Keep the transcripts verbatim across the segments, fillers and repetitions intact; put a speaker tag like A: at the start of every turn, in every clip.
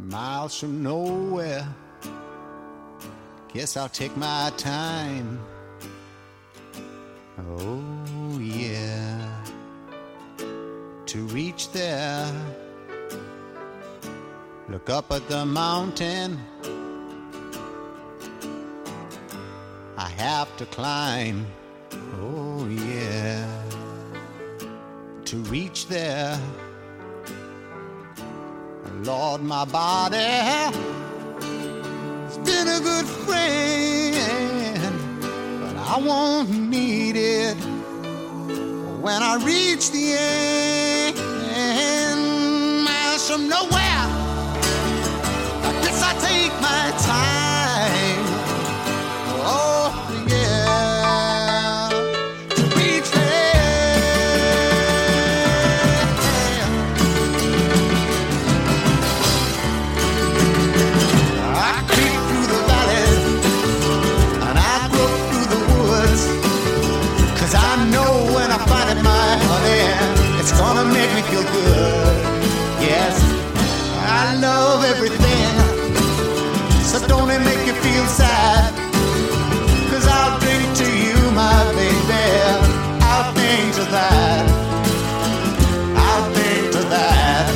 A: miles from nowhere. Guess I'll take my time. Oh yeah, to reach there. Look up at the mountain I have to climb. Oh yeah, to reach there. Lord, my body has been a good friend, but I won't need it when I reach the end. Miles from nowhere, I guess I take my time. Oh yeah, to reach it's gonna make me feel good. Yes, I love everything, so don't it make you feel sad? Cause I'll drink to you, my baby. I'll think to that. I'll think to that.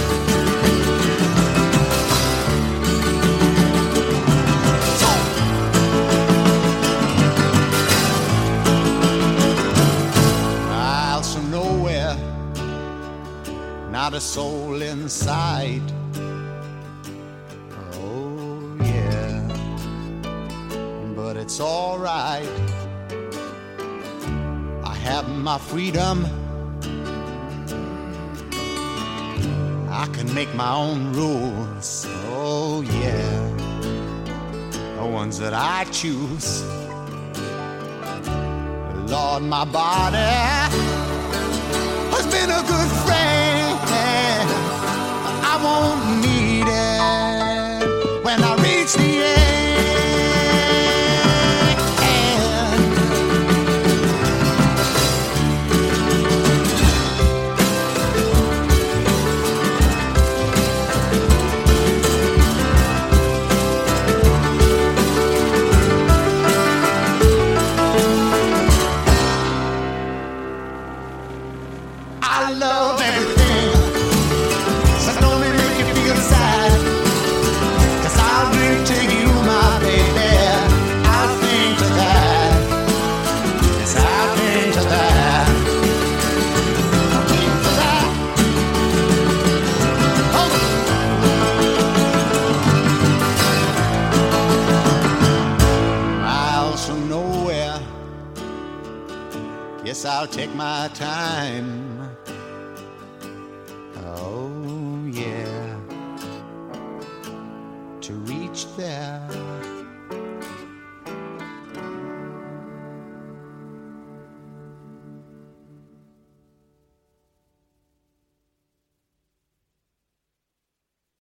A: Miles from nowhere, not a soul inside. Oh yeah, but it's all right. I have my freedom. I can make my own rules. Oh yeah, the ones that I choose. Lord, my body has been a good friend. I won't need it when I reach the end. I love everything, so don't it make you feel sad? Cause I'll drink to you, my baby. I'll think to that. Yes, I'll think to that. I'll think to that. Oh. Miles from nowhere, guess I'll take my time. Oh yeah, to reach there.